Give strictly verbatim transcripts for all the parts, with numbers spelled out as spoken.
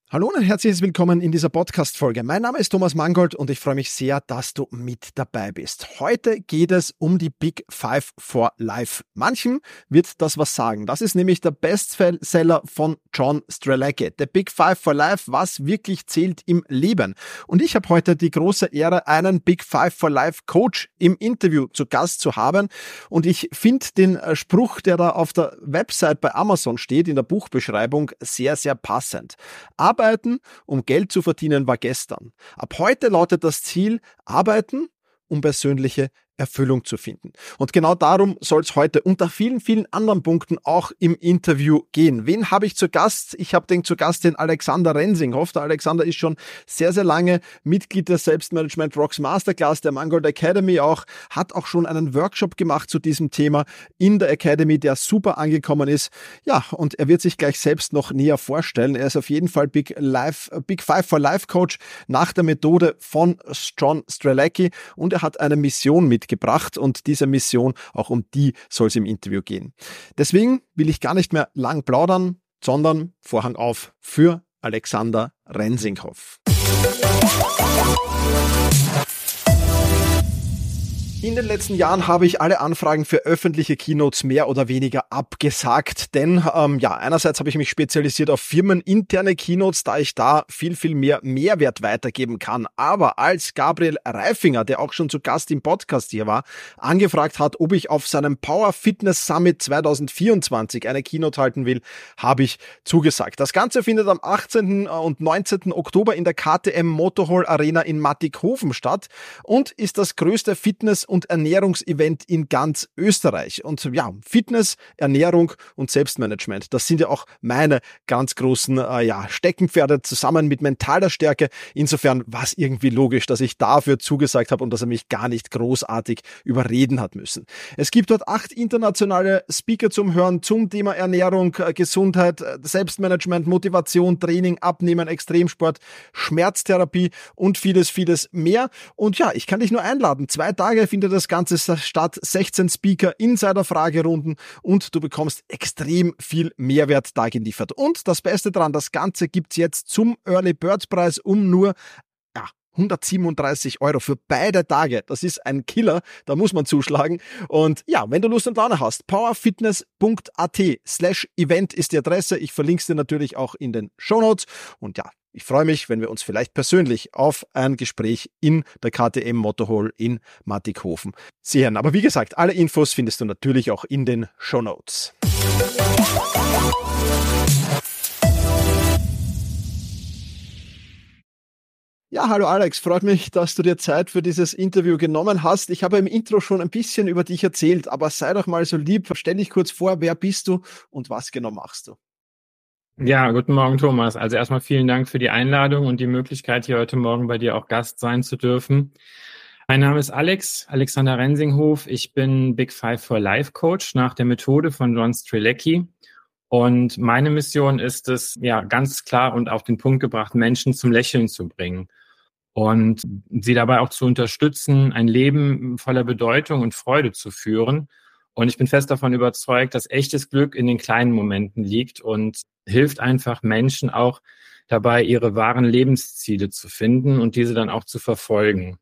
Hallo und herzliches Willkommen in dieser Podcast-Folge. Mein Name ist Thomas Mangold und ich freue mich sehr, dass du mit dabei bist. Heute geht es um die Big Five for Life. Manchen wird das was sagen. Das ist nämlich der Bestseller von John Strzelecki. The Big Five for Life, was wirklich zählt im Leben. Und ich habe heute die große Ehre, einen Big Five for Life Coach im Interview zu Gast zu haben. Und ich finde den Spruch, der da auf der Website bei Amazon steht, in der Buchbeschreibung, sehr, sehr passend. Aber Arbeiten, um Geld zu verdienen, war gestern. Ab heute lautet das Ziel, arbeiten, um persönliche Erfüllung zu finden. Und genau darum soll es heute unter vielen, vielen anderen Punkten auch im Interview gehen. Wen habe ich zu Gast? Ich habe den zu Gast, den Alexander Rensinghoff. Der Alexander ist schon sehr, sehr lange Mitglied der Selbstmanagement Rocks Masterclass, der Mangold Academy auch, hat auch schon einen Workshop gemacht zu diesem Thema in der Academy, der super angekommen ist. Ja, und er wird sich gleich selbst noch näher vorstellen. Er ist auf jeden Fall Big Life, Big Five for Life Coach nach der Methode von John Strzelecki und er hat eine Mission mitgebracht. gebracht und diese Mission, auch um die soll es im Interview gehen. Deswegen will ich gar nicht mehr lang plaudern, sondern Vorhang auf für Alexander Rensinghoff. In den letzten Jahren habe ich alle Anfragen für öffentliche Keynotes mehr oder weniger abgesagt, denn ähm, ja, einerseits habe ich mich spezialisiert auf firmeninterne Keynotes, da ich da viel, viel mehr Mehrwert weitergeben kann. Aber als Gabriel Reifinger, der auch schon zu Gast im Podcast hier war, angefragt hat, ob ich auf seinem Power Fitness Summit zwanzig vierundzwanzig eine Keynote halten will, habe ich zugesagt. Das Ganze findet am achtzehnten und neunzehnten Oktober in der K T M Motorhall Arena in Mattighofen statt und ist das größte Fitness- und Ernährungsevent in ganz Österreich. Und ja, Fitness, Ernährung und Selbstmanagement, das sind ja auch meine ganz großen äh, ja, Steckenpferde zusammen mit mentaler Stärke. Insofern war es irgendwie logisch, dass ich dafür zugesagt habe und dass er mich gar nicht großartig überreden hat müssen. Es gibt dort acht internationale Speaker zum Hören zum Thema Ernährung, äh, Gesundheit, äh, Selbstmanagement, Motivation, Training, Abnehmen, Extremsport, Schmerztherapie und vieles, vieles mehr. Und ja, ich kann dich nur einladen. Zwei Tage findet das Ganze statt, sechzehn Speaker, Insider-Fragerunden und du bekommst extrem viel Mehrwert da geliefert. Und das Beste dran, das Ganze gibt's jetzt zum Early Bird Preis um nur ja, hundertsiebenunddreißig Euro für beide Tage. Das ist ein Killer, da muss man zuschlagen. Und ja, wenn du Lust und Laune hast, powerfitness.at slash Event ist die Adresse. Ich verlinke es dir natürlich auch in den Shownotes. Und ja, ich freue mich, wenn wir uns vielleicht persönlich auf ein Gespräch in der K T M Motorhall in Mattighofen sehen. Aber wie gesagt, alle Infos findest du natürlich auch in den Shownotes. Ja, hallo Alex, freut mich, dass du dir Zeit für dieses Interview genommen hast. Ich habe im Intro schon ein bisschen über dich erzählt, aber sei doch mal so lieb, stell dich kurz vor, wer bist du und was genau machst du? Ja, guten Morgen, Thomas. Also erstmal vielen Dank für die Einladung und die Möglichkeit, hier heute Morgen bei dir auch Gast sein zu dürfen. Mein Name ist Alex, Alexander Rensinghoff. Ich bin Big Five for Life Coach nach der Methode von John Strzelecki. Und meine Mission ist es, ja, ganz klar und auf den Punkt gebracht, Menschen zum Lächeln zu bringen und sie dabei auch zu unterstützen, ein Leben voller Bedeutung und Freude zu führen. Und ich bin fest davon überzeugt, dass echtes Glück in den kleinen Momenten liegt und hilft einfach Menschen auch dabei, ihre wahren Lebensziele zu finden und diese dann auch zu verfolgen.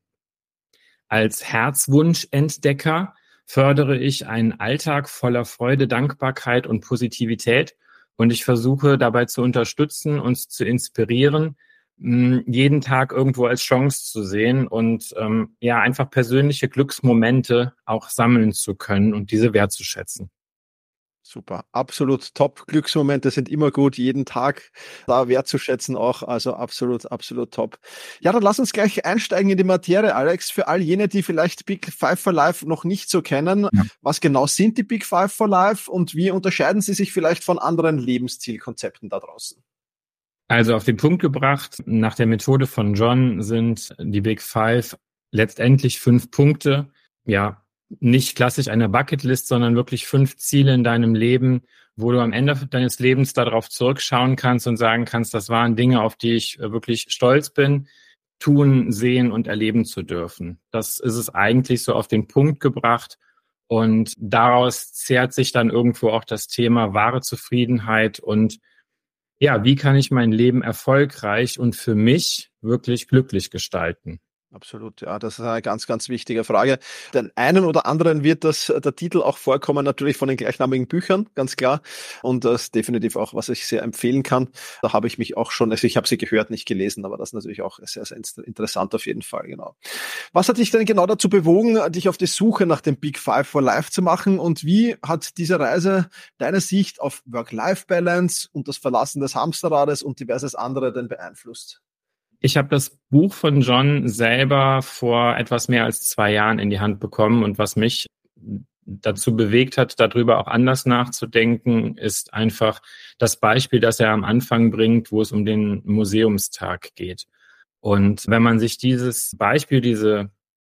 Als Herzwunschentdecker fördere ich einen Alltag voller Freude, Dankbarkeit und Positivität und ich versuche dabei zu unterstützen, uns zu inspirieren, jeden Tag irgendwo als Chance zu sehen und ähm, ja einfach persönliche Glücksmomente auch sammeln zu können und diese wertzuschätzen. Super, absolut top. Glücksmomente sind immer gut, jeden Tag da wertzuschätzen auch, also absolut, absolut top. Ja, dann lass uns gleich einsteigen in die Materie, Alex. Für all jene, die vielleicht Big Five for Life noch nicht so kennen, ja. Was genau sind die Big Five for Life und wie unterscheiden sie sich vielleicht von anderen Lebenszielkonzepten da draußen? Also auf den Punkt gebracht, nach der Methode von John sind die Big Five letztendlich fünf Punkte, ja, nicht klassisch eine Bucketlist, sondern wirklich fünf Ziele in deinem Leben, wo du am Ende deines Lebens darauf zurückschauen kannst und sagen kannst, das waren Dinge, auf die ich wirklich stolz bin, tun, sehen und erleben zu dürfen. Das ist es eigentlich so auf den Punkt gebracht. Und daraus zehrt sich dann irgendwo auch das Thema wahre Zufriedenheit und ja, wie kann ich mein Leben erfolgreich und für mich wirklich glücklich gestalten? Absolut, ja, das ist eine ganz, ganz wichtige Frage. Den einen oder anderen wird das, der Titel auch vorkommen, natürlich von den gleichnamigen Büchern, ganz klar. Und das ist definitiv auch, was ich sehr empfehlen kann. Da habe ich mich auch schon, also ich habe sie gehört, nicht gelesen, aber das ist natürlich auch sehr, sehr interessant auf jeden Fall, genau. Was hat dich denn genau dazu bewogen, dich auf die Suche nach dem Big Five for Life zu machen? Und wie hat diese Reise deine Sicht auf Work-Life-Balance und das Verlassen des Hamsterrades und diverses andere denn beeinflusst? Ich habe das Buch von John selber vor etwas mehr als zwei Jahren in die Hand bekommen und was mich dazu bewegt hat, darüber auch anders nachzudenken, ist einfach das Beispiel, das er am Anfang bringt, wo es um den Museumstag geht. Und wenn man sich dieses Beispiel, diese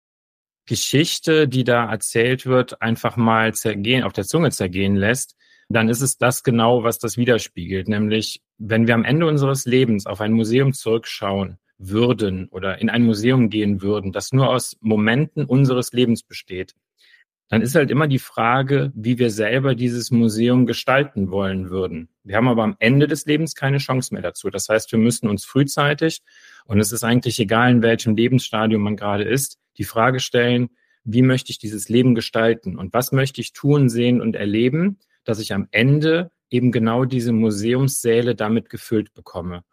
Geschichte, die da erzählt wird, einfach mal zergehen, auf der Zunge zergehen lässt, dann ist es das genau, was das widerspiegelt. Nämlich, wenn wir am Ende unseres Lebens auf ein Museum zurückschauen würden oder in ein Museum gehen würden, das nur aus Momenten unseres Lebens besteht, dann ist halt immer die Frage, wie wir selber dieses Museum gestalten wollen würden. Wir haben aber am Ende des Lebens keine Chance mehr dazu. Das heißt, wir müssen uns frühzeitig, und es ist eigentlich egal, in welchem Lebensstadium man gerade ist, die Frage stellen, wie möchte ich dieses Leben gestalten und was möchte ich tun, sehen und erleben, dass ich am Ende eben genau diese Museumssäle damit gefüllt bekomme.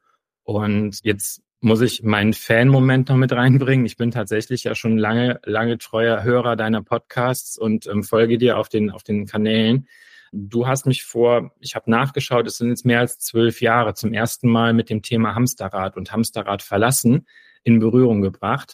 Und jetzt muss ich meinen Fan-Moment noch mit reinbringen. Ich bin tatsächlich ja schon lange, lange treuer Hörer deiner Podcasts und ähm, folge dir auf den, auf den Kanälen. Du hast mich vor, ich habe nachgeschaut, es sind jetzt mehr als zwölf Jahre, zum ersten Mal mit dem Thema Hamsterrad und Hamsterrad verlassen in Berührung gebracht.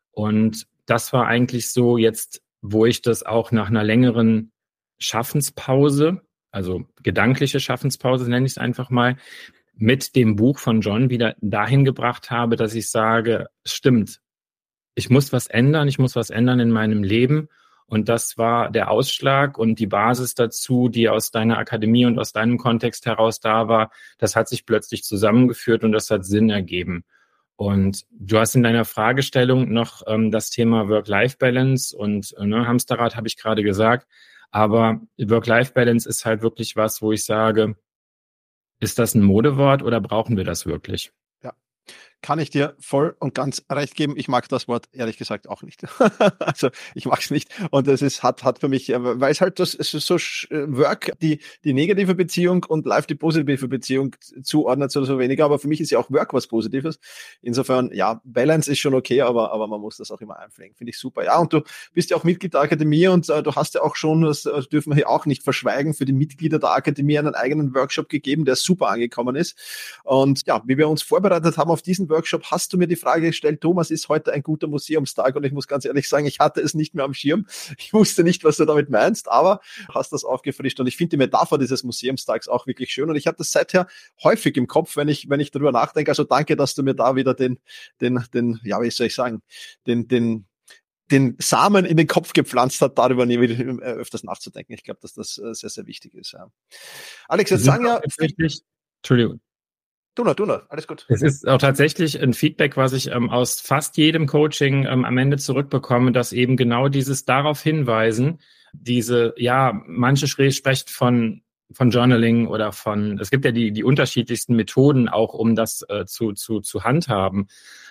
Und das war eigentlich so jetzt, wo ich das auch nach einer längeren Schaffenspause, also gedankliche Schaffenspause nenne ich es einfach mal, mit dem Buch von John wieder dahin gebracht habe, dass ich sage, stimmt, ich muss was ändern, ich muss was ändern in meinem Leben. Und das war der Ausschlag und die Basis dazu, die aus deiner Akademie und aus deinem Kontext heraus da war. Das hat sich plötzlich zusammengeführt und das hat Sinn ergeben. Und du hast in deiner Fragestellung noch ähm, das Thema Work-Life-Balance und äh, ne, Hamsterrad habe ich gerade gesagt. Aber Work-Life-Balance ist halt wirklich was, wo ich sage, ist das ein Modewort oder brauchen wir das wirklich? Ja, kann ich dir voll und ganz recht geben. Ich mag das Wort ehrlich gesagt auch nicht. Also ich mag es nicht. Und es ist, hat, hat für mich, weil es halt das es ist so Work, die, die negative Beziehung und Life die positive Beziehung zuordnet, so, so weniger. Aber für mich ist ja auch Work was Positives. Insofern, ja, Balance ist schon okay, aber, aber man muss das auch immer einpflegen. Finde ich super. Ja, und du bist ja auch Mitglied der Akademie und äh, du hast ja auch schon, das äh, dürfen wir hier auch nicht verschweigen, für die Mitglieder der Akademie einen eigenen Workshop gegeben, der super angekommen ist. Und ja, wie wir uns vorbereitet haben auf diesen Workshop, hast du mir die Frage gestellt, Thomas, ist heute ein guter Museumstag? Und ich muss ganz ehrlich sagen, ich hatte es nicht mehr am Schirm. Ich wusste nicht, was du damit meinst, aber hast das aufgefrischt. Und ich finde die Metapher dieses Museumstags auch wirklich schön. Und ich habe das seither häufig im Kopf, wenn ich, wenn ich darüber nachdenke. Also danke, dass du mir da wieder den, den, den, ja, wie soll ich sagen, den, den, den Samen in den Kopf gepflanzt hat, darüber nie wieder öfters nachzudenken. Ich glaube, dass das sehr, sehr wichtig ist. Ja. Alex, jetzt sagen ja... Entschuldigung. Du noch, du noch, alles gut. Es ist auch tatsächlich ein Feedback, was ich ähm, aus fast jedem Coaching ähm, am Ende zurückbekomme, dass eben genau dieses darauf hinweisen, diese, ja, manche sprechen von von Journaling oder von, es gibt ja die die unterschiedlichsten Methoden auch, um das äh, zu zu zu handhaben.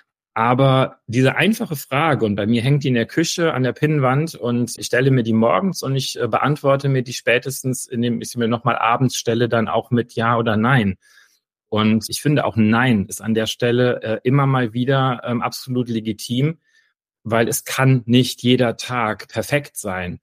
Aber diese einfache Frage, und bei mir hängt die in der Küche an der Pinnwand und ich stelle mir die morgens und ich äh, beantworte mir die spätestens, indem ich sie mir nochmal abends stelle, dann auch mit Ja oder Nein. Und ich finde auch Nein ist an der Stelle äh, immer mal wieder ähm, absolut legitim, weil es kann nicht jeder Tag perfekt sein.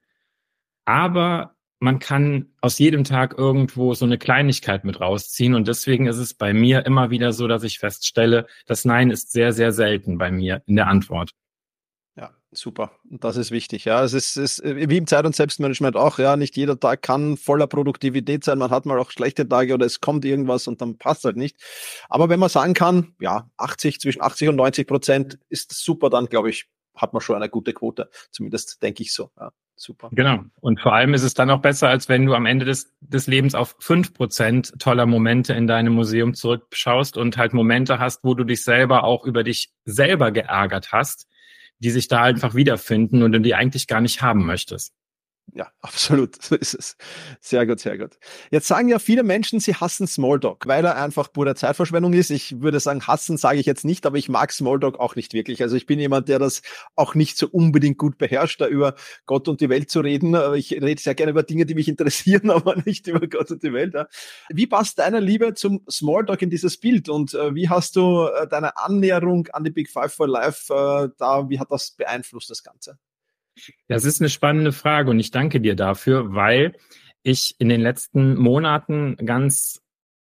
Aber man kann aus jedem Tag irgendwo so eine Kleinigkeit mit rausziehen. Und deswegen ist es bei mir immer wieder so, dass ich feststelle, das Nein ist sehr, sehr selten bei mir in der Antwort. Ja, super. Und das ist wichtig. Ja, es ist, ist wie im Zeit- und Selbstmanagement auch. Ja, nicht jeder Tag kann voller Produktivität sein. Man hat mal auch schlechte Tage oder es kommt irgendwas und dann passt halt nicht. Aber wenn man sagen kann, ja, achtzig, zwischen achtzig und neunzig Prozent ist super, dann glaube ich, hat man schon eine gute Quote. Zumindest denke ich so. Ja, super. Genau. Und vor allem ist es dann auch besser, als wenn du am Ende des, des Lebens auf fünf Prozent toller Momente in deinem Museum zurückschaust und halt Momente hast, wo du dich selber auch über dich selber geärgert hast, die sich da einfach wiederfinden und du die eigentlich gar nicht haben möchtest. Ja, absolut. So ist es. Sehr gut, sehr gut. Jetzt sagen ja viele Menschen, sie hassen Smalltalk, weil er einfach pure Zeitverschwendung ist. Ich würde sagen, hassen sage ich jetzt nicht, aber ich mag Smalltalk auch nicht wirklich. Also ich bin jemand, der das auch nicht so unbedingt gut beherrscht, da über Gott und die Welt zu reden. Ich rede sehr gerne über Dinge, die mich interessieren, aber nicht über Gott und die Welt. Wie passt deine Liebe zum Smalltalk in dieses Bild und wie hast du deine Annäherung an die Big Five for Life da, wie hat das beeinflusst, das Ganze? Das ist eine spannende Frage und ich danke dir dafür, weil ich in den letzten Monaten ganz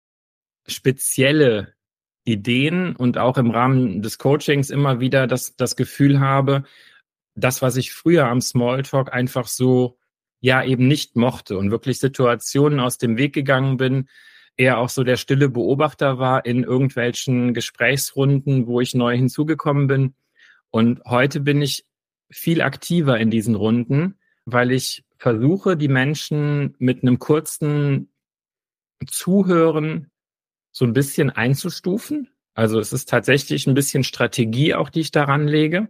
spezielle Ideen und auch im Rahmen des Coachings immer wieder das, das Gefühl habe, das, was ich früher am Smalltalk einfach so ja eben nicht mochte und wirklich Situationen aus dem Weg gegangen bin, eher auch so der stille Beobachter war in irgendwelchen Gesprächsrunden, wo ich neu hinzugekommen bin. Und heute bin ich viel aktiver in diesen Runden, weil ich versuche, die Menschen mit einem kurzen Zuhören so ein bisschen einzustufen. Also es ist tatsächlich ein bisschen Strategie auch, die ich daran lege,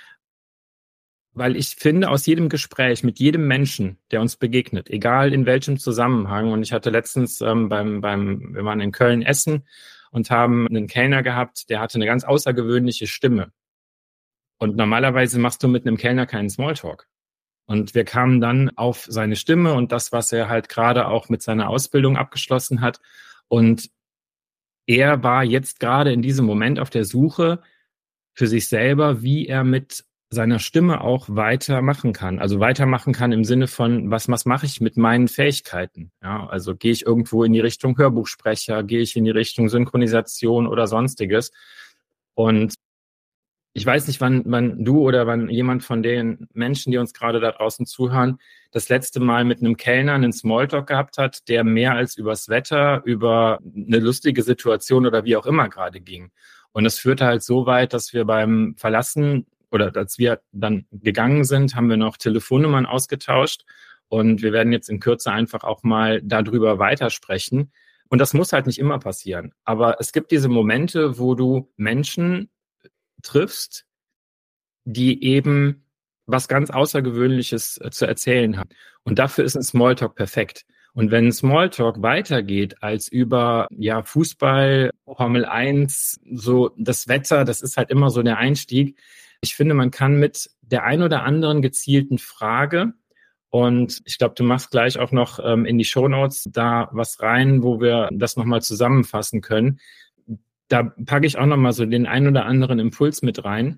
weil ich finde, aus jedem Gespräch mit jedem Menschen, der uns begegnet, egal in welchem Zusammenhang, und ich hatte letztens ähm, beim, beim, wir waren in Köln essen und haben einen Kellner gehabt, der hatte eine ganz außergewöhnliche Stimme. Und normalerweise machst du mit einem Kellner keinen Smalltalk. Und wir kamen dann auf seine Stimme und das, was er halt gerade auch mit seiner Ausbildung abgeschlossen hat. Und er war jetzt gerade in diesem Moment auf der Suche für sich selber, wie er mit seiner Stimme auch weitermachen kann. Also weitermachen kann im Sinne von, was, was mache ich mit meinen Fähigkeiten? Ja, also gehe ich irgendwo in die Richtung Hörbuchsprecher, gehe ich in die Richtung Synchronisation oder sonstiges. Und ich weiß nicht, wann, wann du oder wann jemand von den Menschen, die uns gerade da draußen zuhören, das letzte Mal mit einem Kellner einen Smalltalk gehabt hat, der mehr als übers Wetter, über eine lustige Situation oder wie auch immer gerade ging. Und das führte halt so weit, dass wir beim Verlassen oder als wir dann gegangen sind, haben wir noch Telefonnummern ausgetauscht. Und wir werden jetzt in Kürze einfach auch mal darüber weitersprechen. Und das muss halt nicht immer passieren. Aber es gibt diese Momente, wo du Menschen triffst, die eben was ganz Außergewöhnliches äh, zu erzählen haben. Und dafür ist ein Smalltalk perfekt. Und wenn ein Smalltalk weitergeht als über ja Fußball, Formel eins, so das Wetter, das ist halt immer so der Einstieg. Ich finde, man kann mit der ein oder anderen gezielten Frage, und ich glaube, du machst gleich auch noch ähm, in die Shownotes da was rein, wo wir das nochmal zusammenfassen können. Da packe ich auch nochmal so den ein oder anderen Impuls mit rein,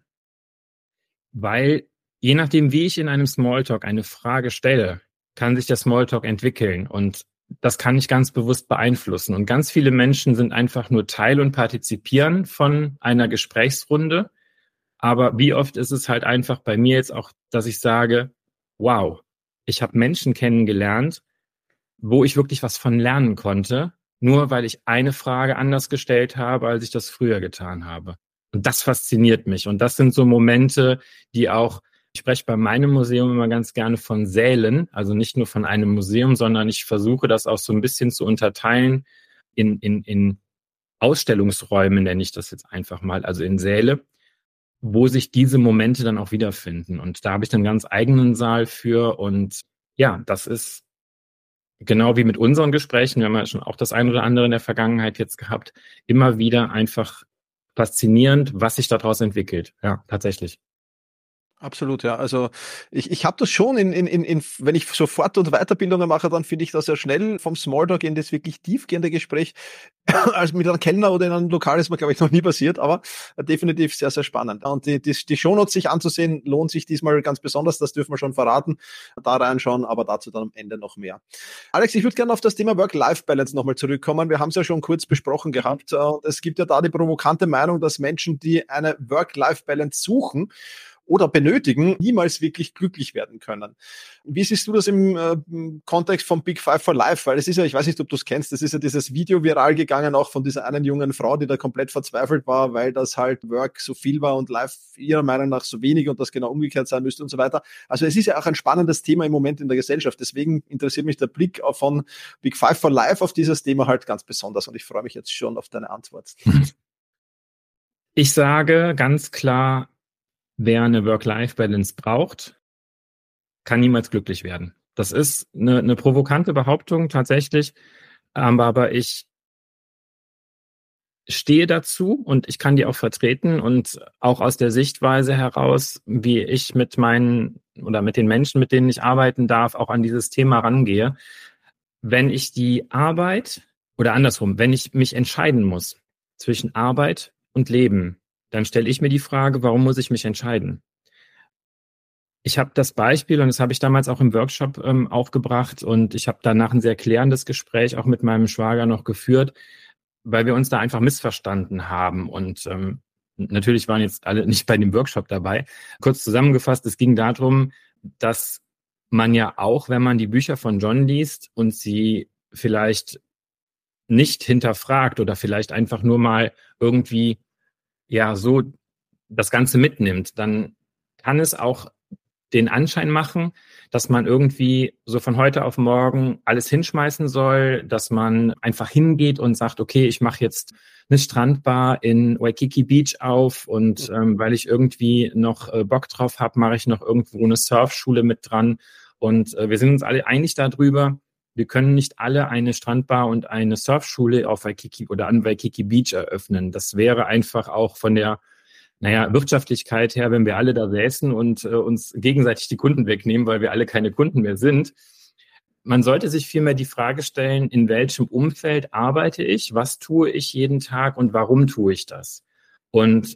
weil je nachdem, wie ich in einem Smalltalk eine Frage stelle, kann sich der Smalltalk entwickeln und das kann ich ganz bewusst beeinflussen. Und ganz viele Menschen sind einfach nur Teil und partizipieren von einer Gesprächsrunde. Aber wie oft ist es halt einfach bei mir jetzt auch, dass ich sage, wow, ich habe Menschen kennengelernt, wo ich wirklich was von lernen konnte, nur weil ich eine Frage anders gestellt habe, als ich das früher getan habe. Und das fasziniert mich. Und das sind so Momente, die auch, ich spreche bei meinem Museum immer ganz gerne von Sälen, also nicht nur von einem Museum, sondern ich versuche das auch so ein bisschen zu unterteilen in, in, in Ausstellungsräume, nenne ich das jetzt einfach mal, also in Säle, wo sich diese Momente dann auch wiederfinden. Und da habe ich einen ganz eigenen Saal für. Und ja, das ist genau wie mit unseren Gesprächen, wir haben ja schon auch das ein oder andere in der Vergangenheit jetzt gehabt, immer wieder einfach faszinierend, was sich daraus entwickelt. Ja, tatsächlich. Absolut, ja. Also ich, ich habe das schon in, in, in, in, wenn ich so Fort- und Weiterbildungen mache, dann finde ich das ja schnell vom Smalltalk in das wirklich tiefgehende Gespräch als mit einem Kellner oder in einem Lokal ist mir, glaube ich, noch nie passiert, aber definitiv sehr, sehr spannend. Und die, die, die Shownotes sich anzusehen, lohnt sich diesmal ganz besonders, das dürfen wir schon verraten, da reinschauen, aber dazu dann am Ende noch mehr. Alex, ich würde gerne auf das Thema Work-Life-Balance nochmal zurückkommen. Wir haben es ja schon kurz besprochen gehabt. Es gibt ja da die provokante Meinung, dass Menschen, die eine Work-Life-Balance suchen, oder benötigen, niemals wirklich glücklich werden können. Wie siehst du das im äh, Kontext von Big Five for Life? Weil es ist ja, ich weiß nicht, ob du es kennst, das ist ja dieses Video viral gegangen, auch von dieser einen jungen Frau, die da komplett verzweifelt war, weil das halt Work so viel war und Life ihrer Meinung nach so wenig und das genau umgekehrt sein müsste und so weiter. Also es ist ja auch ein spannendes Thema im Moment in der Gesellschaft. Deswegen interessiert mich der Blick von Big Five for Life auf dieses Thema halt ganz besonders und ich freue mich jetzt schon auf deine Antwort. Ich sage ganz klar, wer eine Work-Life-Balance braucht, kann niemals glücklich werden. Das ist eine, eine provokante Behauptung tatsächlich, aber, aber ich stehe dazu und ich kann die auch vertreten und auch aus der Sichtweise heraus, wie ich mit meinen oder mit den Menschen, mit denen ich arbeiten darf, auch an dieses Thema rangehe. Wenn ich die Arbeit oder andersrum, wenn ich mich entscheiden muss zwischen Arbeit und Leben, dann stelle ich mir die Frage, warum muss ich mich entscheiden? Ich habe das Beispiel, und das habe ich damals auch im Workshop ähm, aufgebracht, und ich habe danach ein sehr klärendes Gespräch auch mit meinem Schwager noch geführt, weil wir uns da einfach missverstanden haben. Und ähm, natürlich waren jetzt alle nicht bei dem Workshop dabei. Kurz zusammengefasst, es ging darum, dass man ja auch, wenn man die Bücher von John liest und sie vielleicht nicht hinterfragt oder vielleicht einfach nur mal irgendwie ja so das Ganze mitnimmt, dann kann es auch den Anschein machen, dass man irgendwie so von heute auf morgen alles hinschmeißen soll, dass man einfach hingeht und sagt, okay, ich mache jetzt eine Strandbar in Waikiki Beach auf und ähm, weil ich irgendwie noch äh, Bock drauf habe, mache ich noch irgendwo eine Surfschule mit dran. Und äh, wir sind uns alle einig darüber, wir können nicht alle eine Strandbar und eine Surfschule auf Waikiki oder an Waikiki Beach eröffnen. Das wäre einfach auch von der naja, Wirtschaftlichkeit her, wenn wir alle da säßen und äh, uns gegenseitig die Kunden wegnehmen, weil wir alle keine Kunden mehr sind. Man sollte sich vielmehr die Frage stellen, in welchem Umfeld arbeite ich, was tue ich jeden Tag und warum tue ich das? Und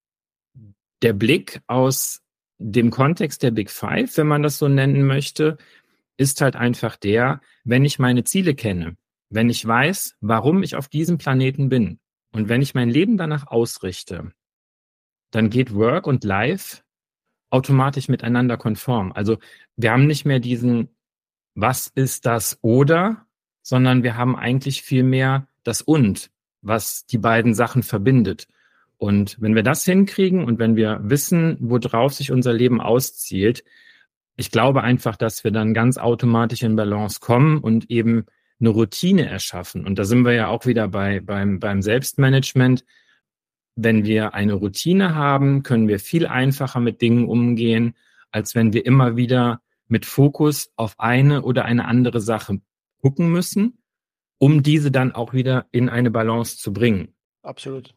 der Blick aus dem Kontext der Big Five, wenn man das so nennen möchte, ist halt einfach der, wenn ich meine Ziele kenne, wenn ich weiß, warum ich auf diesem Planeten bin und wenn ich mein Leben danach ausrichte, dann geht Work und Life automatisch miteinander konform. Also wir haben nicht mehr diesen, was ist das oder, sondern wir haben eigentlich viel mehr das und, was die beiden Sachen verbindet. Und wenn wir das hinkriegen und wenn wir wissen, worauf sich unser Leben auszielt, ich glaube einfach, dass wir dann ganz automatisch in Balance kommen und eben eine Routine erschaffen. Und da sind wir ja auch wieder bei, beim, beim Selbstmanagement. Wenn wir eine Routine haben, können wir viel einfacher mit Dingen umgehen, als wenn wir immer wieder mit Fokus auf eine oder eine andere Sache gucken müssen, um diese dann auch wieder in eine Balance zu bringen. Absolut.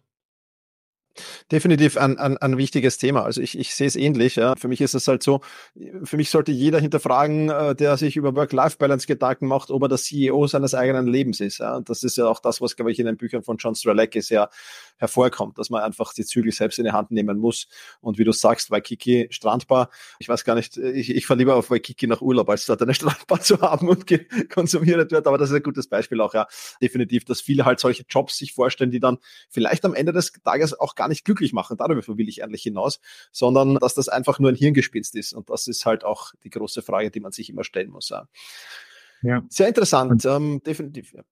Definitiv ein, ein, ein wichtiges Thema. Also ich, ich sehe es ähnlich. Ja. Für mich ist es halt so, für mich sollte jeder hinterfragen, äh, der sich über Work-Life-Balance Gedanken macht, ob er der C E O seines eigenen Lebens ist. Ja. Und das ist ja auch das, was, glaube ich, in den Büchern von John Strzelecki sehr hervorkommt, dass man einfach die Zügel selbst in die Hand nehmen muss. Und wie du sagst, Waikiki, Strandbar, ich weiß gar nicht, ich, ich fahre lieber auf Waikiki nach Urlaub, als dort eine Strandbar zu haben und konsumiert wird. Aber das ist ein gutes Beispiel auch, ja. Definitiv, dass viele halt solche Jobs sich vorstellen, die dann vielleicht am Ende des Tages auch gar nicht glücklich machen, darüber will ich ehrlich hinaus, sondern dass das einfach nur ein Hirngespinst ist. Und das ist halt auch die große Frage, die man sich immer stellen muss. Ja. Ja. Sehr interessant, ähm, definitiv. Ja.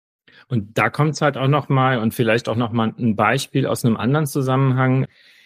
Und da kommt es halt auch nochmal und vielleicht auch nochmal ein Beispiel aus einem anderen Zusammenhang.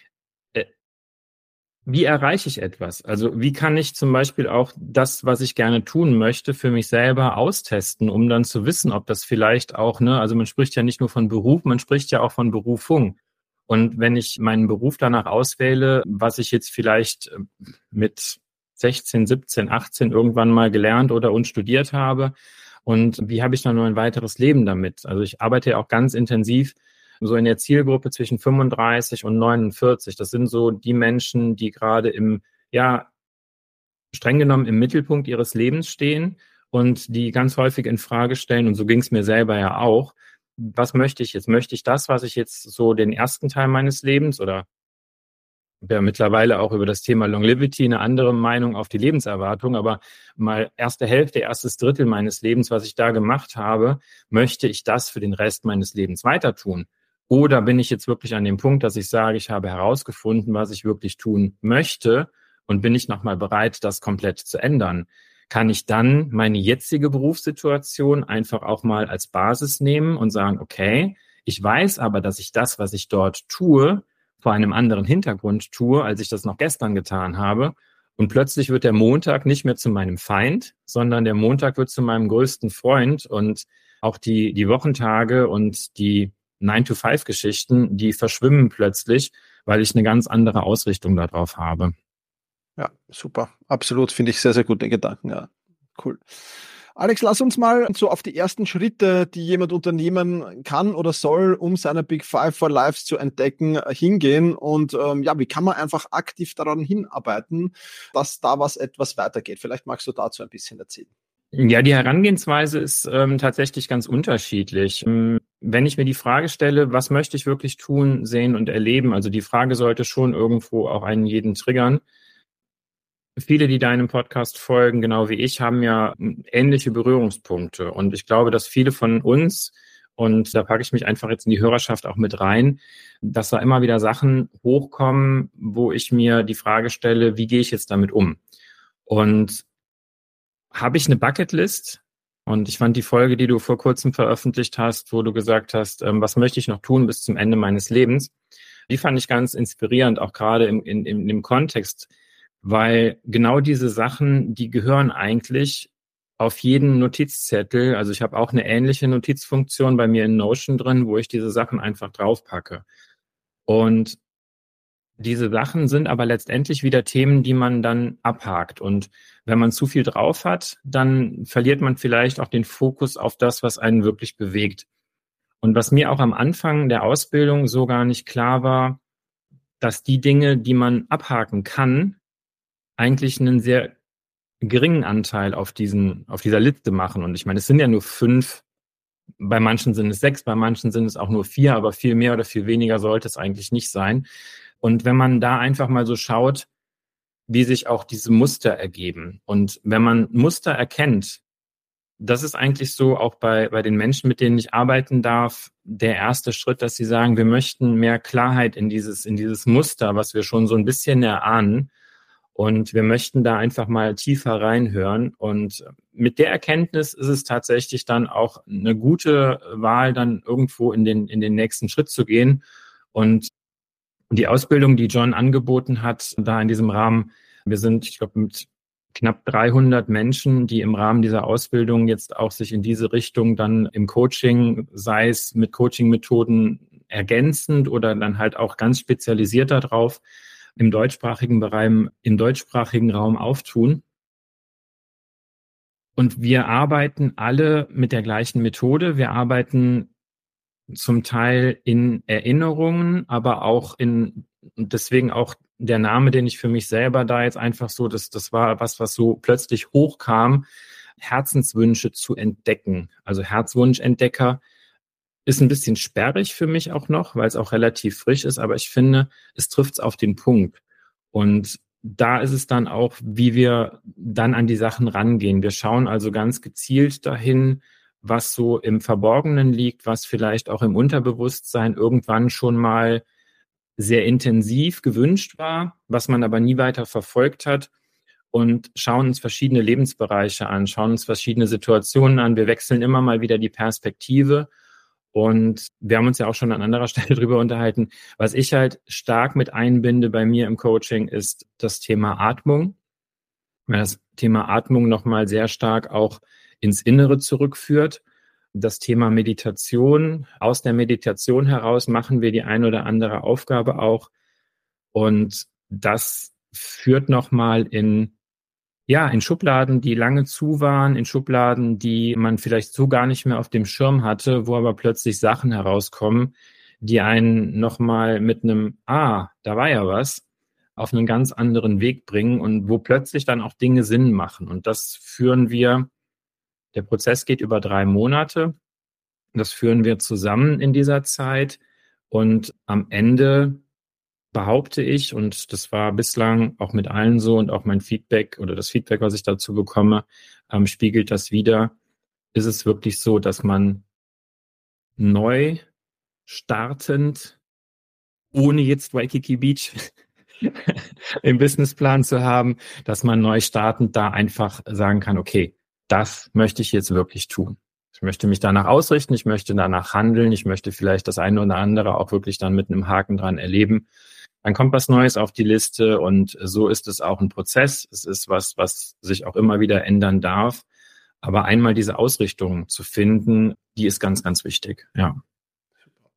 Wie erreiche ich etwas? Also wie kann ich zum Beispiel auch das, was ich gerne tun möchte, für mich selber austesten, um dann zu wissen, ob das vielleicht auch, ne, also man spricht ja nicht nur von Beruf, man spricht ja auch von Berufung. Und wenn ich meinen Beruf danach auswähle, was ich jetzt vielleicht mit sechzehn, siebzehn, achtzehn irgendwann mal gelernt oder und studiert habe, und wie habe ich dann nur ein weiteres Leben damit? Also ich arbeite ja auch ganz intensiv so in der Zielgruppe zwischen fünfunddreißig und neunundvierzig. Das sind so die Menschen, die gerade im, ja, streng genommen im Mittelpunkt ihres Lebens stehen und die ganz häufig in Frage stellen, und so ging es mir selber ja auch, was möchte ich jetzt? Möchte ich das, was ich jetzt so den ersten Teil meines Lebens oder ja mittlerweile auch über das Thema Longevity eine andere Meinung auf die Lebenserwartung, aber mal erste Hälfte, erstes Drittel meines Lebens, was ich da gemacht habe, möchte ich das für den Rest meines Lebens weiter tun? Oder bin ich jetzt wirklich an dem Punkt, dass ich sage, ich habe herausgefunden, was ich wirklich tun möchte und bin ich nochmal bereit, das komplett zu ändern? Kann ich dann meine jetzige Berufssituation einfach auch mal als Basis nehmen und sagen, okay, ich weiß aber, dass ich das, was ich dort tue, vor einem anderen Hintergrund tue, als ich das noch gestern getan habe. Und plötzlich wird der Montag nicht mehr zu meinem Feind, sondern der Montag wird zu meinem größten Freund. Und auch die, die Wochentage und die nine to five Geschichten, die verschwimmen plötzlich, weil ich eine ganz andere Ausrichtung darauf habe. Ja, super. Absolut, finde ich sehr, sehr gute Gedanken, ja. Cool. Alex, lass uns mal so auf die ersten Schritte, die jemand unternehmen kann oder soll, um seine Big Five for Lives zu entdecken, hingehen. Und ähm, ja, wie kann man einfach aktiv daran hinarbeiten, dass da was etwas weitergeht? Vielleicht magst du dazu ein bisschen erzählen. Ja, die Herangehensweise ist ähm, tatsächlich ganz unterschiedlich. Wenn ich mir die Frage stelle, was möchte ich wirklich tun, sehen und erleben, also die Frage sollte schon irgendwo auch einen jeden triggern. Viele, die deinem Podcast folgen, genau wie ich, haben ja ähnliche Berührungspunkte. Und ich glaube, dass viele von uns, und da packe ich mich einfach jetzt in die Hörerschaft auch mit rein, dass da immer wieder Sachen hochkommen, wo ich mir die Frage stelle, wie gehe ich jetzt damit um? Und habe ich eine Bucketlist? Und ich fand die Folge, die du vor kurzem veröffentlicht hast, wo du gesagt hast, ähm, was möchte ich noch tun bis zum Ende meines Lebens? Die fand ich ganz inspirierend, auch gerade im, in, in, im Kontext, weil genau diese Sachen, die gehören eigentlich auf jeden Notizzettel. Also ich habe auch eine ähnliche Notizfunktion bei mir in Notion drin, wo ich diese Sachen einfach draufpacke. Und diese Sachen sind aber letztendlich wieder Themen, die man dann abhakt. Und wenn man zu viel drauf hat, dann verliert man vielleicht auch den Fokus auf das, was einen wirklich bewegt. Und was mir auch am Anfang der Ausbildung so gar nicht klar war, dass die Dinge, die man abhaken kann, eigentlich einen sehr geringen Anteil auf diesen, auf dieser Liste machen. Und ich meine, es sind ja nur fünf, bei manchen sind es sechs, bei manchen sind es auch nur vier, aber viel mehr oder viel weniger sollte es eigentlich nicht sein. Und wenn man da einfach mal so schaut, wie sich auch diese Muster ergeben. Und wenn man Muster erkennt, das ist eigentlich so auch bei, bei den Menschen, mit denen ich arbeiten darf, der erste Schritt, dass sie sagen, wir möchten mehr Klarheit in dieses, in dieses Muster, was wir schon so ein bisschen erahnen. Und wir möchten da einfach mal tiefer reinhören. Und mit der Erkenntnis ist es tatsächlich dann auch eine gute Wahl, dann irgendwo in den, in den nächsten Schritt zu gehen. Und die Ausbildung, die John angeboten hat, da in diesem Rahmen, wir sind, ich glaube, mit knapp dreihundert Menschen, die im Rahmen dieser Ausbildung jetzt auch sich in diese Richtung dann im Coaching, sei es mit Coaching-Methoden ergänzend oder dann halt auch ganz spezialisiert darauf, im deutschsprachigen Bereich, im deutschsprachigen Raum auftun. Und wir arbeiten alle mit der gleichen Methode. Wir arbeiten zum Teil in Erinnerungen, aber auch in, deswegen auch der Name, den ich für mich selber da jetzt einfach so, das, das war was, was so plötzlich hochkam, Herzenswünsche zu entdecken. Also Herzwunschentdecker ist ein bisschen sperrig für mich auch noch, weil es auch relativ frisch ist, aber ich finde, es trifft es auf den Punkt. Und da ist es dann auch, wie wir dann an die Sachen rangehen. Wir schauen also ganz gezielt dahin, was so im Verborgenen liegt, was vielleicht auch im Unterbewusstsein irgendwann schon mal sehr intensiv gewünscht war, was man aber nie weiter verfolgt hat, und schauen uns verschiedene Lebensbereiche an, schauen uns verschiedene Situationen an. Wir wechseln immer mal wieder die Perspektive. Und wir haben uns ja auch schon an anderer Stelle drüber unterhalten. Was ich halt stark mit einbinde bei mir im Coaching ist das Thema Atmung. Weil das Thema Atmung nochmal sehr stark auch ins Innere zurückführt. Das Thema Meditation. Aus der Meditation heraus machen wir die ein oder andere Aufgabe auch. Und das führt nochmal in Ja, in Schubladen, die lange zu waren, in Schubladen, die man vielleicht so gar nicht mehr auf dem Schirm hatte, wo aber plötzlich Sachen herauskommen, die einen nochmal mit einem, ah, da war ja was, auf einen ganz anderen Weg bringen und wo plötzlich dann auch Dinge Sinn machen. Und das führen wir, der Prozess geht über drei Monate, das führen wir zusammen in dieser Zeit und am Ende behaupte ich, und das war bislang auch mit allen so und auch mein Feedback oder das Feedback, was ich dazu bekomme, ähm, spiegelt das wider, ist es wirklich so, dass man neu startend, ohne jetzt Waikiki Beach im Businessplan zu haben, dass man neu startend da einfach sagen kann, okay, das möchte ich jetzt wirklich tun. Ich möchte mich danach ausrichten, ich möchte danach handeln, ich möchte vielleicht das eine oder andere auch wirklich dann mit einem Haken dran erleben. Dann kommt was Neues auf die Liste und so ist es auch ein Prozess. Es ist was, was sich auch immer wieder ändern darf. Aber einmal diese Ausrichtung zu finden, die ist ganz, ganz wichtig. Ja.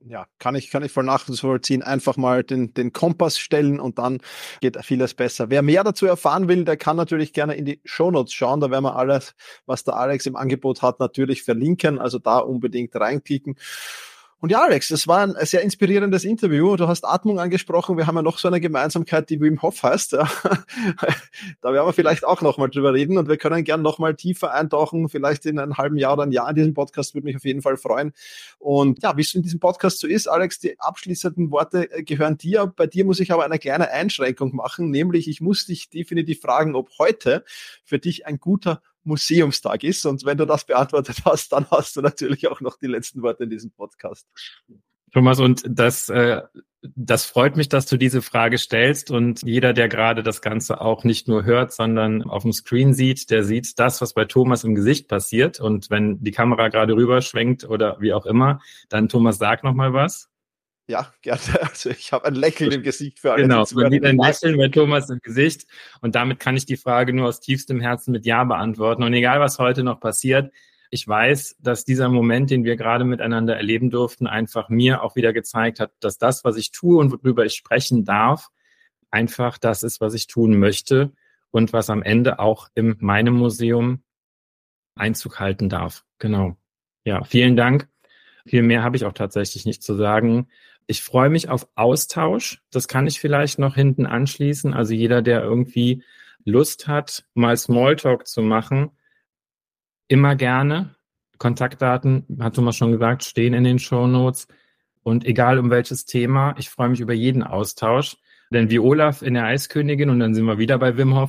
Ja, kann ich, kann ich voll nachvollziehen. Einfach mal den, den Kompass stellen und dann geht vieles besser. Wer mehr dazu erfahren will, der kann natürlich gerne in die Shownotes schauen. Da werden wir alles, was der Alex im Angebot hat, natürlich verlinken. Also da unbedingt reinklicken. Und ja, Alex, das war ein sehr inspirierendes Interview. Du hast Atmung angesprochen. Wir haben ja noch so eine Gemeinsamkeit, die Wim Hof heißt. Ja. Da werden wir vielleicht auch nochmal drüber reden und wir können gern nochmal tiefer eintauchen. Vielleicht in einem halben Jahr oder ein Jahr in diesem Podcast, würde mich auf jeden Fall freuen. Und ja, wie es in diesem Podcast so ist, Alex, die abschließenden Worte gehören dir. Bei dir muss ich aber eine kleine Einschränkung machen, nämlich ich muss dich definitiv fragen, ob heute für dich ein guter Museumstag ist. Und wenn du das beantwortet hast, dann hast du natürlich auch noch die letzten Worte in diesem Podcast. Thomas, und das, äh, das freut mich, dass du diese Frage stellst. Und jeder, der gerade das Ganze auch nicht nur hört, sondern auf dem Screen sieht, der sieht das, was bei Thomas im Gesicht passiert. Und wenn die Kamera gerade rüberschwenkt oder wie auch immer, dann Thomas, sag noch mal was. Ja, gerne. Also ich habe ein Lächeln im Gesicht für alle. Genau, man sieht ein Lächeln bei Thomas im Gesicht und damit kann ich die Frage nur aus tiefstem Herzen mit Ja beantworten. Und egal, was heute noch passiert, ich weiß, dass dieser Moment, den wir gerade miteinander erleben durften, einfach mir auch wieder gezeigt hat, dass das, was ich tue und worüber ich sprechen darf, einfach das ist, was ich tun möchte und was am Ende auch in meinem Museum Einzug halten darf. Genau. Ja, vielen Dank. Viel mehr habe ich auch tatsächlich nicht zu sagen. Ich freue mich auf Austausch. Das kann ich vielleicht noch hinten anschließen. Also jeder, der irgendwie Lust hat, mal Smalltalk zu machen, immer gerne. Kontaktdaten, hat Thomas schon gesagt, stehen in den Shownotes. Und egal um welches Thema, ich freue mich über jeden Austausch. Denn wie Olaf in der Eiskönigin, und dann sind wir wieder bei Wim Hof,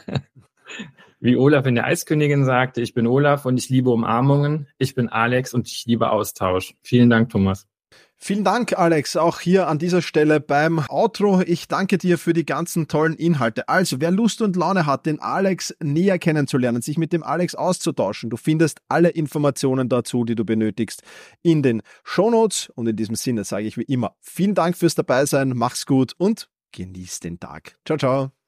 wie Olaf in der Eiskönigin sagte, ich bin Olaf und ich liebe Umarmungen. Ich bin Alex und ich liebe Austausch. Vielen Dank, Thomas. Vielen Dank, Alex, auch hier an dieser Stelle beim Outro. Ich danke dir für die ganzen tollen Inhalte. Also, wer Lust und Laune hat, den Alex näher kennenzulernen, sich mit dem Alex auszutauschen, du findest alle Informationen dazu, die du benötigst, in den Shownotes. Und in diesem Sinne sage ich wie immer, vielen Dank fürs Dabeisein, mach's gut und genieß den Tag. Ciao, ciao.